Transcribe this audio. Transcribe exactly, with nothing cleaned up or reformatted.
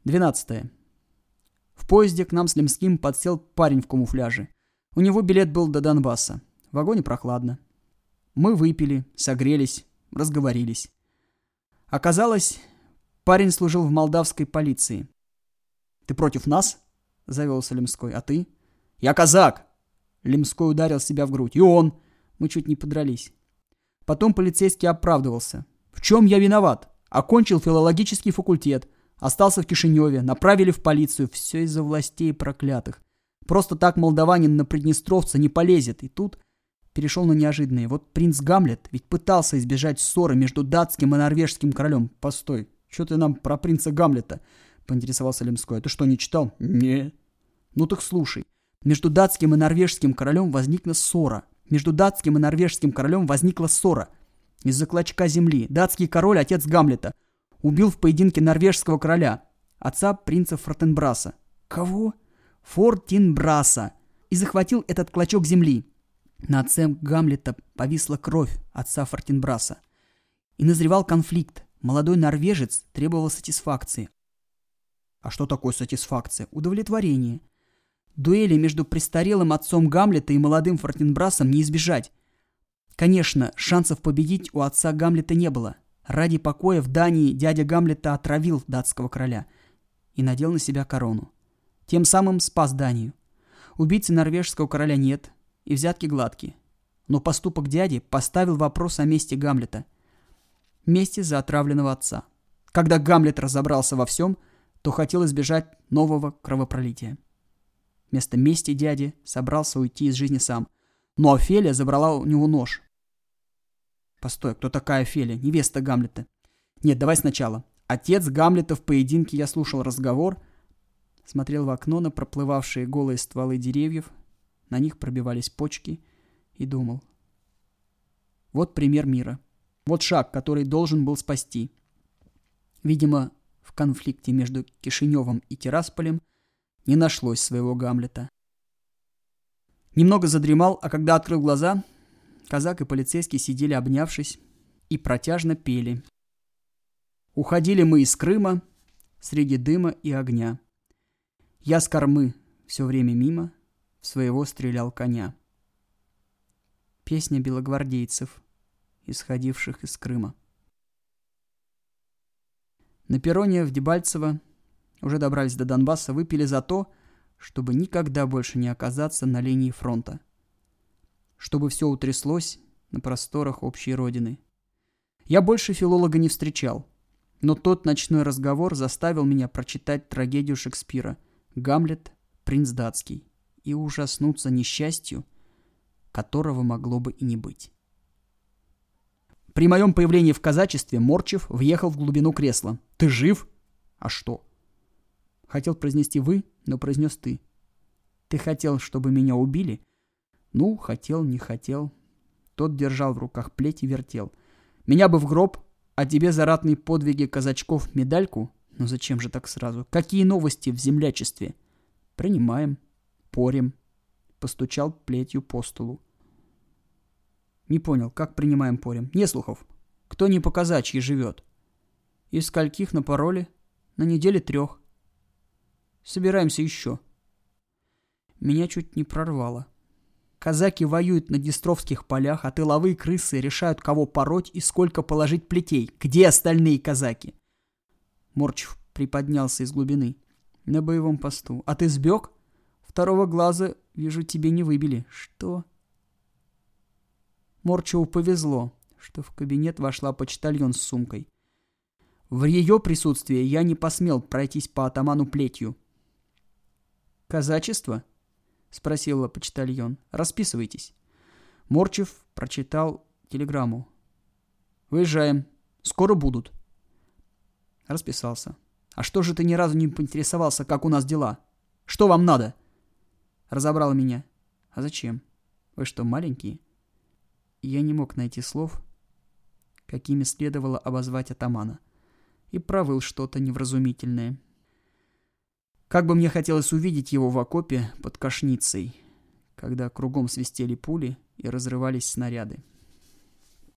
двенадцатое. В поезде к нам с Лемским подсел парень в камуфляже. У него билет был до Донбасса. В вагоне прохладно. Мы выпили, согрелись, разговорились. Оказалось, парень служил в молдавской полиции. «Ты против нас?» — завелся Лемской. «А ты?» «Я казак!» Лемской ударил себя в грудь. «И он!» Мы чуть не подрались. Потом полицейский оправдывался. «В чем я виноват? Окончил филологический факультет. Остался в Кишиневе. Направили в полицию. Все из-за властей проклятых. Просто так молдаванин на приднестровца не полезет». И тут перешел на неожиданное. Вот принц Гамлет ведь пытался избежать ссоры между датским и норвежским королем. «Постой, что ты нам про принца Гамлета?» — поинтересовался Лемской. «А ты что, не читал?» «Не». «Ну так слушай. Между датским и норвежским королем возникла ссора. Между датским и норвежским королем возникла ссора. Из-за клочка земли. Датский король, отец Гамлета, убил в поединке норвежского короля, отца принца Фортенбраса». «Кого?» «Фортенбраса. И захватил этот клочок земли. На отце Гамлета повисла кровь отца Фортенбраса. И назревал конфликт. Молодой норвежец требовал сатисфакции». «А что такое сатисфакция?» «Удовлетворение. Дуэли между престарелым отцом Гамлета и молодым Фортенбрасом не избежать. Конечно, шансов победить у отца Гамлета не было. Ради покоя в Дании дядя Гамлета отравил датского короля и надел на себя корону. Тем самым спас Данию. Убийцы норвежского короля нет, и взятки гладкие. Но поступок дяди поставил вопрос о мести Гамлета. Мести за отравленного отца. Когда Гамлет разобрался во всем, то хотел избежать нового кровопролития. Вместо мести дяди собрался уйти из жизни сам. Но Офелия забрала у него нож. «Постой, кто такая Офелия? Невеста Гамлета?» «Нет, давай сначала. Отец Гамлета в поединке, я слушал разговор, смотрел в окно на проплывавшие голые стволы деревьев, на них пробивались почки и думал. Вот пример мира. Вот шаг, который должен был спасти. Видимо, в конфликте между Кишиневом и Тирасполем не нашлось своего Гамлета. Немного задремал, а когда открыл глаза, казак и полицейский сидели обнявшись и протяжно пели. Уходили мы из Крыма среди дыма и огня. Я с кормы все время мимо в своего стрелял коня. Песня белогвардейцев, исходивших из Крыма. На перроне в Дебальцево уже добрались до Донбасса, выпили за то, чтобы никогда больше не оказаться на линии фронта. Чтобы все утряслось на просторах общей родины. Я больше филолога не встречал, но тот ночной разговор заставил меня прочитать трагедию Шекспира «Гамлет, принц датский» и ужаснуться несчастью, которого могло бы и не быть. При моем появлении в казачестве Морчев въехал в глубину кресла. «Ты жив?» «А что?» Хотел произнести «вы», но произнес «ты». «Ты хотел, чтобы меня убили?» «Ну, хотел, не хотел». Тот держал в руках плеть и вертел. «Меня бы в гроб, а тебе за ратные подвиги казачков медальку? Ну зачем же так сразу? Какие новости в землячестве?» «Принимаем, порем». Постучал плетью по столу. «Не понял, как принимаем порем?» «Неслухов, кто не по-казачьи живет?» «Из скольких на пароле?» «На неделе трех». «Собираемся еще». Меня чуть не прорвало. Казаки воюют на Днестровских полях, а тыловые крысы решают, кого пороть и сколько положить плетей. Где остальные казаки? Морчев приподнялся из глубины. На боевом посту. А ты сбег? Второго глаза, вижу, тебе не выбили. Что? Морчеву повезло, что в кабинет вошла почтальон с сумкой. В ее присутствии я не посмел пройтись по атаману плетью. «Казачество?» — спросила почтальон. «Расписывайтесь». Морчев прочитал телеграмму. «Выезжаем. Скоро будут». Расписался. «А что же ты ни разу не поинтересовался, как у нас дела? Что вам надо?» Разобрал меня. «А зачем? Вы что, маленькие?» Я не мог найти слов, какими следовало обозвать атамана, и провыл что-то невразумительное. Как бы мне хотелось увидеть его в окопе под Кашницей, когда кругом свистели пули и разрывались снаряды.